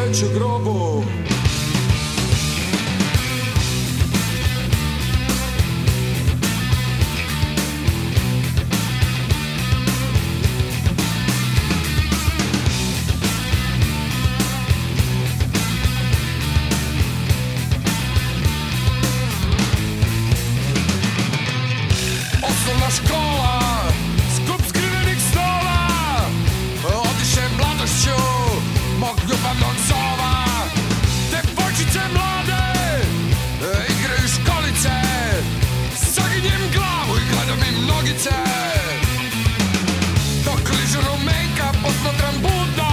već u grobu. Osnovna škola, skup skrivenih snova, odišem mladošću mog ljubavnog zova. Devojčice mlade igraju školice, saginjem glavu i gledam im nogice. Dok ližu rumenka posmatram budno,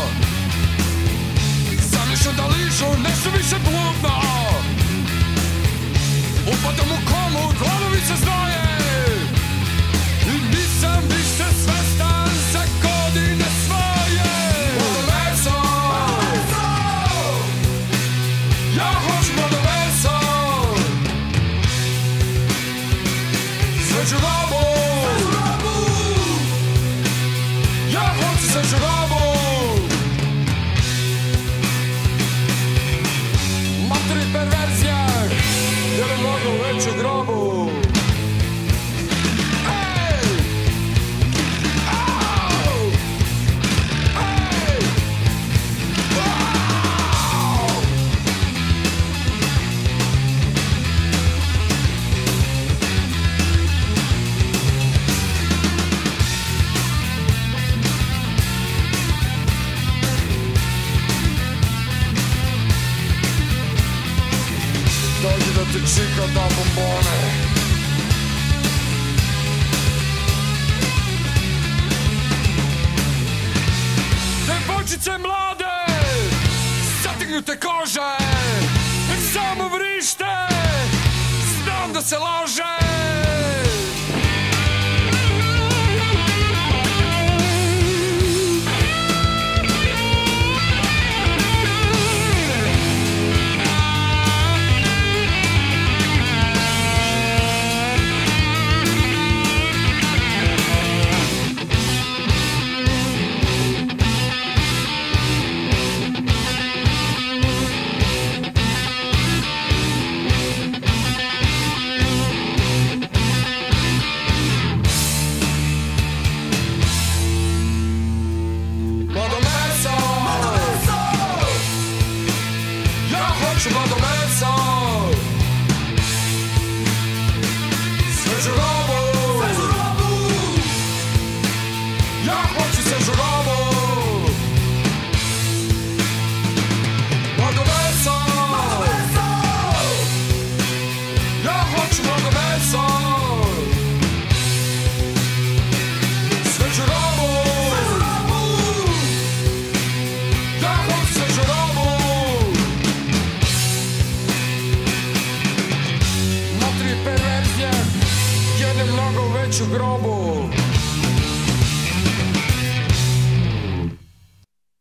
zamišljam da ližu nešto više bludno. Upadam u komu, gladovi se znoje i nisam više svestan za godine svoje. Mlado meso, ja hoću mlado meso, svežu robu, ja hoću svežu robu. Maturi perverzija, jer je mnogo već u grobu. Dođi da ti čika da bombone. Devojčice mlade, zategnute kože, nek samo vrište, znam da se laže. Mlado meso, svežu robu, ja hoću svežu robu. Mlado meso, ja hoću mlado meso, svežu robu, ja hoću svežu robu. Perverzija, jedne mnogo već u grobu.